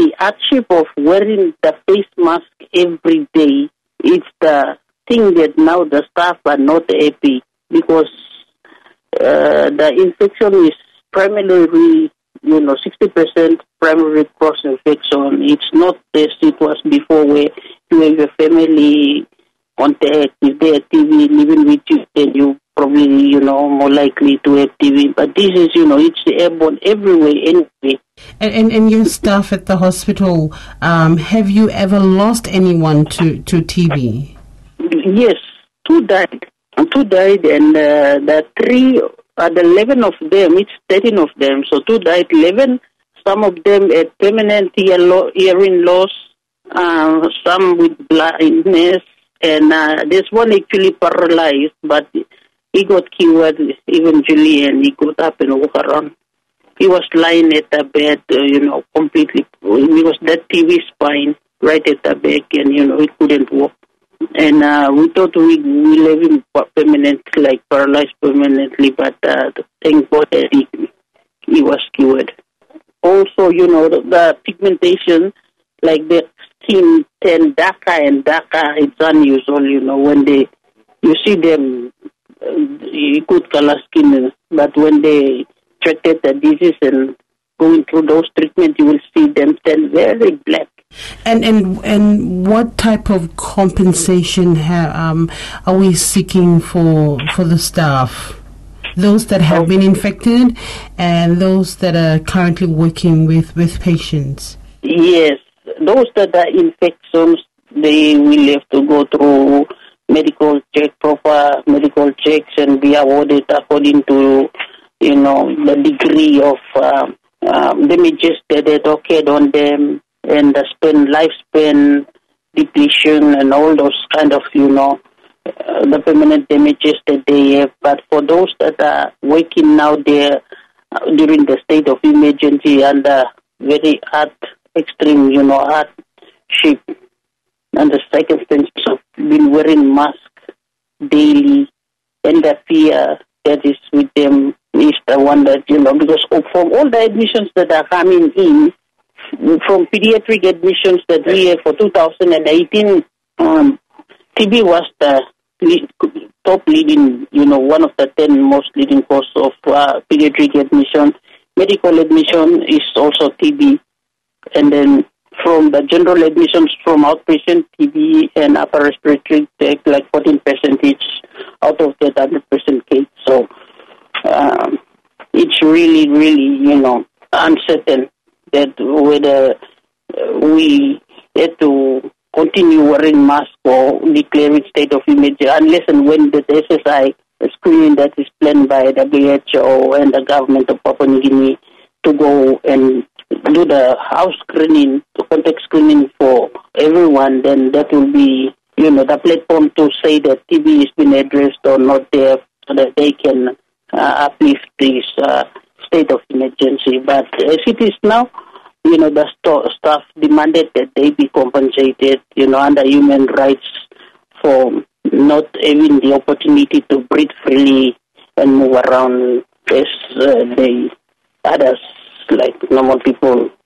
the hardship of wearing the face mask every day, it's the thing that now the staff are not happy because the infection is primarily, 60% primary cross infection. It's not as it was before where you have your family contact. If they have TB living with you, then you probably, more likely to have TB. But this is, it's airborne everywhere anyway. And your staff at the hospital, have you ever lost anyone to TB? Yes, two died. And the 11 of them, it's 13 of them. So 2 died, 11. Some of them had permanent hearing loss, some with blindness, and there's one actually paralyzed, but he got cured eventually, and he got up and walked around. He was lying at the bed, completely. He was that TV spine right at the back, and, he couldn't walk. And we thought we leave him paralyzed permanently, but thank God that he was cured. Also, the pigmentation, like the skin turn darker and darker, it's unusual, when you see them, good color skin, but when they treated the disease and going through those treatments, you will see them turn very black. And what type of compensation are we seeking for the staff? Those that have been infected and those that are currently working with patients? Yes, those that are infections, they will have to go through proper medical checks and be awarded according to, the degree of damages that had occurred on them and the lifespan depletion and all those kind of, the permanent damages that they have. But for those that are working now there during the state of emergency under very extreme, hardship and the circumstances of being wearing masks daily, and the fear that is with them is the one that, because from all the admissions that are coming in, from pediatric admissions that we have for 2018, TB was the top leading, one of the 10 most leading causes of pediatric admission. Medical admission is also TB. And then from the general admissions from outpatient, TB and upper respiratory take like 14% out of that 100% case. So it's really, really, uncertain that whether we had to continue wearing masks or declare it state of emergency, unless and when the SSI screening that is planned by WHO and the government of Papua New Guinea to go and do the house screening, the contact screening for everyone, then that will be, the platform to say that TB has been addressed or not there so that they can uplift this state of emergency. But as it is now, the staff demanded that they be compensated, under human rights for not having the opportunity to breathe freely and move around as others, like normal people,